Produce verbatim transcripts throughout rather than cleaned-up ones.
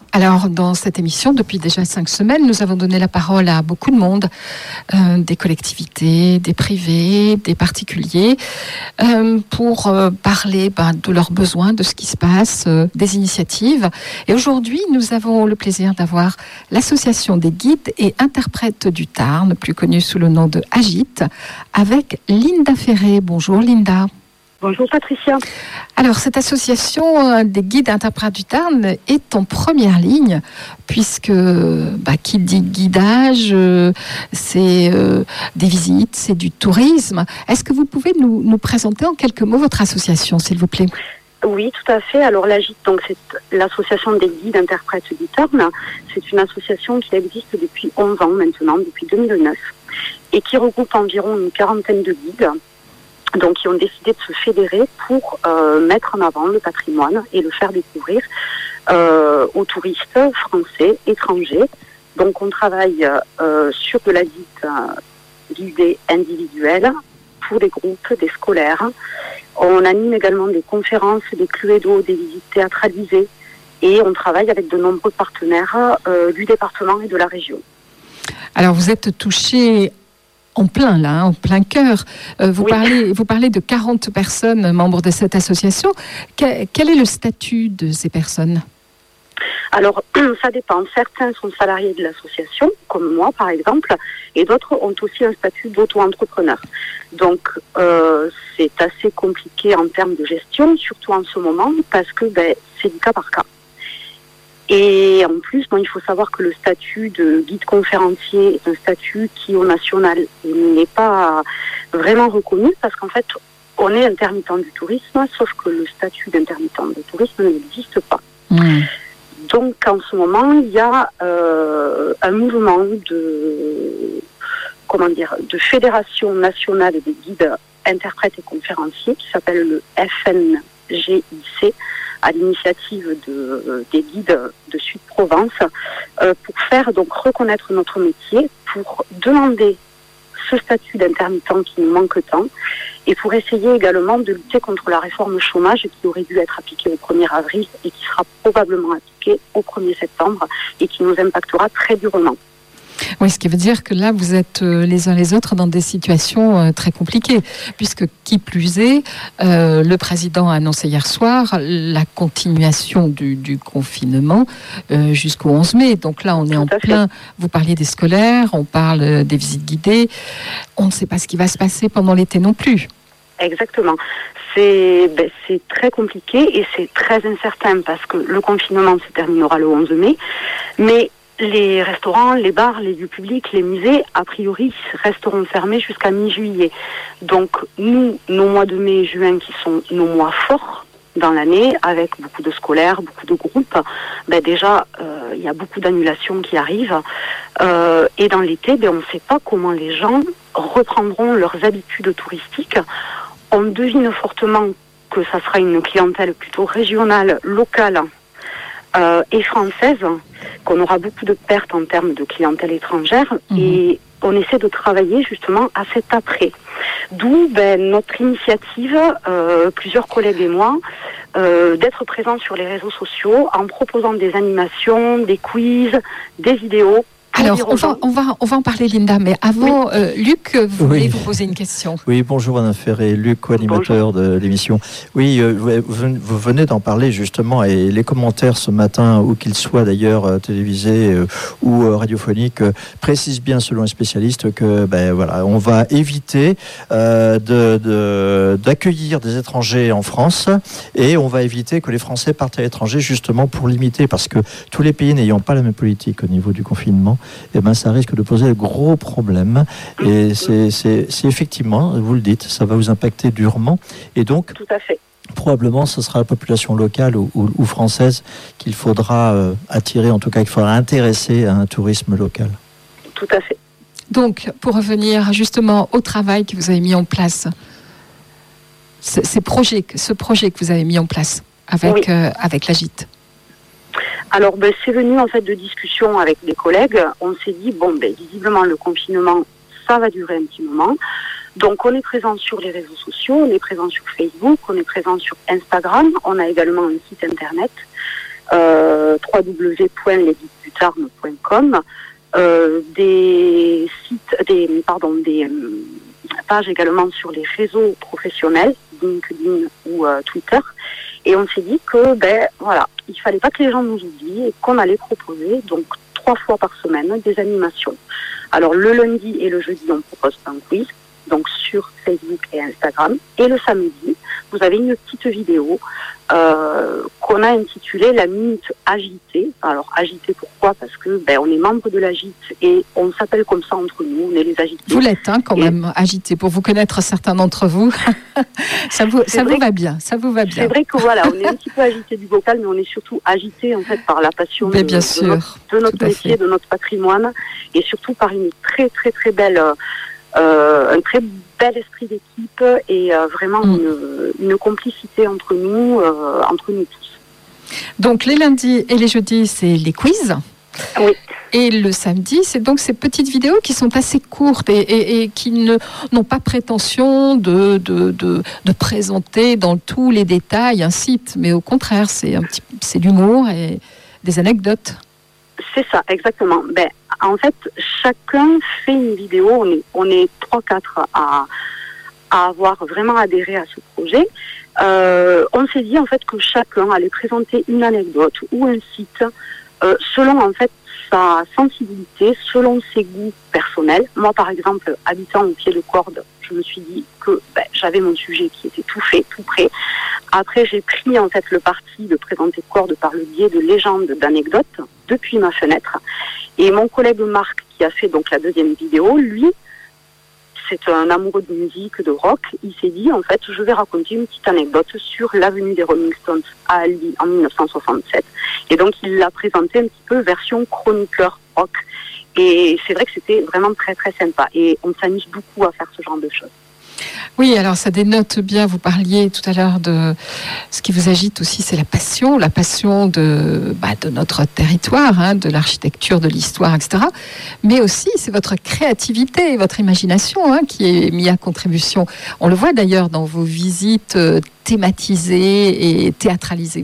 Alors, dans cette émission, depuis déjà cinq semaines, nous avons donné la parole à beaucoup de monde, euh, des collectivités, des privés, des particuliers, euh, pour euh, parler ben, de leurs besoins, de ce qui se passe, euh, des initiatives. Et aujourd'hui, nous avons le plaisir d'avoir l'association des guides et interprètes du Tarn, plus connue sous le nom de Agite, avec Linda Ferré. Bonjour Linda. Bonjour Patricia. Alors, cette association des guides et interprètes du Tarn est en première ligne, puisque bah, qui dit guidage, euh, c'est euh, des visites, c'est du tourisme. Est-ce que vous pouvez nous, nous présenter en quelques mots votre association, s'il vous plaît ? Oui, tout à fait. Alors l'Agite, donc c'est l'association des guides interprètes du Tarn. C'est une association qui existe depuis onze ans maintenant, depuis deux mille neuf, et qui regroupe environ une quarantaine de guides. Donc, qui ont décidé de se fédérer pour euh, mettre en avant le patrimoine et le faire découvrir euh, aux touristes français, étrangers. Donc, on travaille euh, sur de la visite euh, guidée individuelle pour des groupes, des scolaires. On anime également des conférences, des cluedo, des visites théâtralisées. Et on travaille avec de nombreux partenaires euh, du département et de la région. Alors, vous êtes touché en plein, là, hein, en plein cœur. Euh, vous, oui. parlez, vous parlez de quarante personnes membres de cette association. Que, quel est le statut de ces personnes ? Alors, ça dépend. Certains sont salariés de l'association, comme moi, par exemple, et d'autres ont aussi un statut d'auto-entrepreneur. Donc, euh, c'est assez compliqué en termes de gestion, surtout en ce moment, parce que ben, c'est du cas par cas. Et en plus, bon, il faut savoir que le statut de guide conférencier est un statut qui, au national, n'est pas vraiment reconnu parce qu'en fait, on est intermittent du tourisme, sauf que le statut d'intermittent du tourisme n'existe pas. Mmh. Donc, en ce moment, il y a euh, un mouvement de, comment dire, de fédération nationale des guides interprètes et conférenciers qui s'appelle le F N G I C, à l'initiative de, euh, des guides de Sud-Provence, euh, pour faire donc reconnaître notre métier, pour demander ce statut d'intermittent qui nous manque tant, et pour essayer également de lutter contre la réforme chômage qui aurait dû être appliquée au premier avril et qui sera probablement appliquée au premier septembre et qui nous impactera très durement. Oui, ce qui veut dire que là, vous êtes euh, les uns les autres dans des situations euh, très compliquées, puisque qui plus est, euh, le président a annoncé hier soir la continuation du, du confinement euh, jusqu'au onze mai. Donc là, on est Tout en plein. Fait. Vous parliez des scolaires, on parle euh, des visites guidées. On ne sait pas ce qui va se passer pendant l'été non plus. Exactement. C'est, ben, c'est très compliqué et c'est très incertain parce que le confinement se terminera le onze mai, mais les restaurants, les bars, les lieux publics, les musées, a priori, resteront fermés jusqu'à mi-juillet. Donc, nous, nos mois de mai et juin, qui sont nos mois forts dans l'année, avec beaucoup de scolaires, beaucoup de groupes, ben déjà, euh, il y a beaucoup d'annulations qui arrivent. Euh, et dans l'été, ben, on ne sait pas comment les gens reprendront leurs habitudes touristiques. On devine fortement que ça sera une clientèle plutôt régionale, locale, Euh, et française, qu'on aura beaucoup de pertes en termes de clientèle étrangère, mmh. et on essaie de travailler justement à cet après. D'où ben, notre initiative, euh, plusieurs collègues et moi, euh, d'être présents sur les réseaux sociaux en proposant des animations, des quiz, des vidéos. Alors, on va, on, va, on va en parler, Linda, mais avant, oui. euh, Luc, vous voulez oui. vous poser une question. Oui, bonjour Madame Ferré, Luc, co-animateur bonjour. de l'émission. Oui, euh, vous, vous venez d'en parler justement, et les commentaires ce matin, où qu'ils soient d'ailleurs euh, télévisés euh, ou euh, radiophoniques, euh, précisent bien, selon les spécialistes, que ben, voilà, on va éviter euh, de, de, d'accueillir des étrangers en France, et on va éviter que les Français partent à l'étranger justement pour limiter, parce que tous les pays n'ayant pas la même politique au niveau du confinement, eh ben, ça risque de poser de gros problèmes. Et c'est, c'est, c'est effectivement, vous le dites, ça va vous impacter durement. Et donc, Tout à fait. probablement, ce sera la population locale ou, ou, ou française qu'il faudra euh, attirer, en tout cas, qu'il faudra intéresser à un tourisme local. Tout à fait. Donc, pour revenir justement au travail que vous avez mis en place, ce, ces projets, ce projet que vous avez mis en place avec, oui. euh, avec l'Agite. Alors, ben, c'est venu en fait de discussions avec des collègues. On s'est dit, bon, ben, visiblement, le confinement, ça va durer un petit moment. Donc, on est présent sur les réseaux sociaux, on est présent sur Facebook, on est présent sur Instagram. On a également un site internet. euh, w w w point les guides du tarn point com, euh, des sites, des, pardon, des euh, pages également sur les réseaux professionnels, LinkedIn ou euh, Twitter. Et on s'est dit que, ben, voilà, il fallait pas que les gens nous oublient et qu'on allait proposer, donc, trois fois par semaine, des animations. Alors, le lundi et le jeudi, on propose un quiz, donc sur Facebook et Instagram. Et le samedi, vous avez une petite vidéo euh, qu'on a intitulée La Minute Agitée. Alors, agitée, pourquoi ? Parce que ben, on est membre de l'Agite et on s'appelle comme ça entre nous, on est les agités. Vous l'êtes hein, quand et... même, agité. Pour vous connaître certains d'entre vous, ça vous, ça vous va bien, ça vous va bien. C'est vrai que voilà, on est un petit peu agité du vocal, mais on est surtout agité en fait par la passion mais de, bien de sûr, notre, de notre métier, de notre patrimoine, et surtout par une très très très belle... Euh, un très bel esprit d'équipe et euh, vraiment mmh. une, une complicité entre nous, euh, entre nous tous. Donc les lundis et les jeudis, c'est les quiz. Oui. Et le samedi, c'est donc ces petites vidéos qui sont assez courtes et, et, et qui ne, n'ont pas prétention de, de, de, de présenter dans tous les détails un site, mais au contraire, c'est, un petit, c'est l'humour et des anecdotes. C'est ça, exactement. Ben, en fait, chacun fait une vidéo. On est, on est trois quatre à, à avoir vraiment adhéré à ce projet. Euh, on s'est dit en fait que chacun allait présenter une anecdote ou un site euh, selon en fait sa sensibilité, selon ses goûts personnels. Moi, par exemple, habitant au pied de Cordes, je me suis dit que ben, j'avais mon sujet qui était tout fait, tout prêt. Après, j'ai pris en fait le parti de présenter Cordes par le biais de légendes, d'anecdotes depuis ma fenêtre. Et mon collègue Marc, qui a fait donc la deuxième vidéo, lui, c'est un amoureux de musique, de rock. Il s'est dit, en fait, je vais raconter une petite anecdote sur l'avenue des Rolling Stones à Albi en dix-neuf cent soixante-sept. Et donc, il l'a présenté un petit peu version chroniqueur rock. Et c'est vrai que c'était vraiment très, très sympa. Et on s'amuse beaucoup à faire ce genre de choses. Oui, alors ça dénote bien, vous parliez tout à l'heure de ce qui vous agite aussi, c'est la passion, la passion de, bah, de notre territoire, hein, de l'architecture, de l'histoire, et cetera. Mais aussi, c'est votre créativité, votre imagination hein, qui est mise à contribution. On le voit d'ailleurs dans vos visites thématisées et théâtralisées.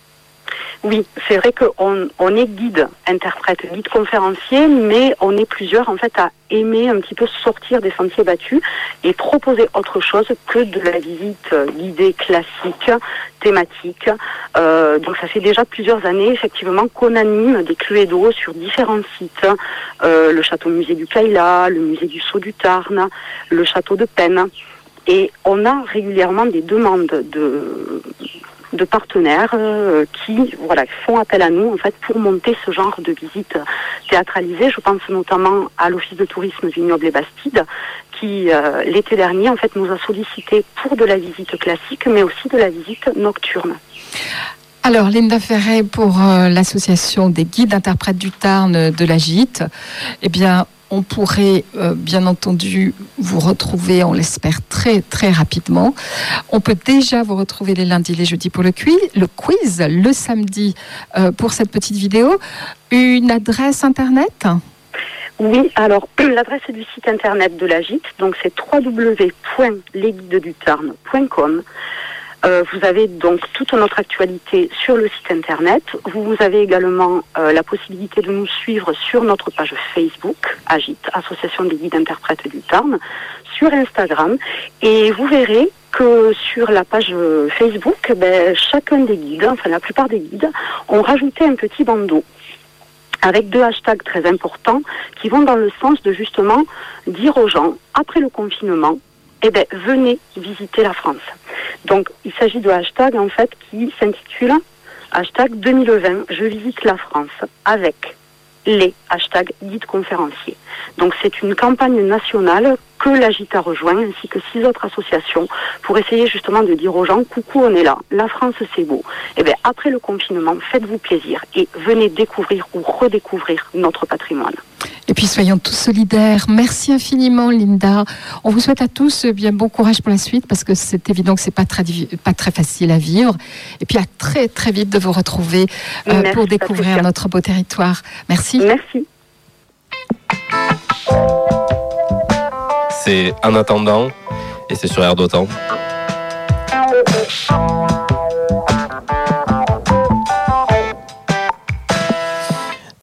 Oui, c'est vrai qu'on on est guide, interprète, guide conférencier, mais on est plusieurs en fait à aimer un petit peu sortir des sentiers battus et proposer autre chose que de la visite guidée classique, thématique. Euh, donc ça fait déjà plusieurs années effectivement qu'on anime des cluedos sur différents sites, euh, le château musée du Caïla, le musée du Sceau du Tarn, le château de Penn. Et on a régulièrement des demandes de... de partenaires euh, qui voilà, font appel à nous en fait, pour monter ce genre de visite théâtralisée. Je pense notamment à l'Office de tourisme Vignoble-et-Bastide qui, euh, l'été dernier, en fait, nous a sollicité pour de la visite classique, mais aussi de la visite nocturne. Alors, Linda Ferret, pour euh, l'association des guides interprètes du Tarn de la Gite, eh bien, on pourrait euh, bien entendu vous retrouver, on l'espère, très très rapidement. On peut déjà vous retrouver les lundis, les jeudis pour le quiz, le, quiz, le samedi euh, pour cette petite vidéo. Une adresse internet ? Oui, alors l'adresse du site internet de la Gite, donc c'est w w w point les guides du tarn point com. Euh, vous avez donc toute notre actualité sur le site internet. Vous, vous avez également euh, la possibilité de nous suivre sur notre page Facebook, Agite, Association des guides interprètes du Tarn, sur Instagram. Et vous verrez que sur la page Facebook, ben, chacun des guides, enfin la plupart des guides, ont rajouté un petit bandeau avec deux hashtags très importants qui vont dans le sens de justement dire aux gens, après le confinement, eh ben, venez visiter la France. Donc, il s'agit de hashtags, en fait, qui s'intitulent hashtag deux mille vingt, je visite la France, avec les hashtags guide conférenciers. Donc, c'est une campagne nationale que la Gite a rejoint, ainsi que six autres associations, pour essayer justement de dire aux gens, coucou, on est là, la France, c'est beau. Eh bien, après le confinement, faites-vous plaisir et venez découvrir ou redécouvrir notre patrimoine. Et puis soyons tous solidaires. Merci infiniment, Linda. On vous souhaite à tous eh bien bon courage pour la suite, parce que c'est évident que c'est pas très pas très facile à vivre. Et puis à très très vite de vous retrouver euh, Merci, pour découvrir Patricia. Notre beau territoire. Merci. Merci. C'est En attendant et c'est sur Air d'Autant.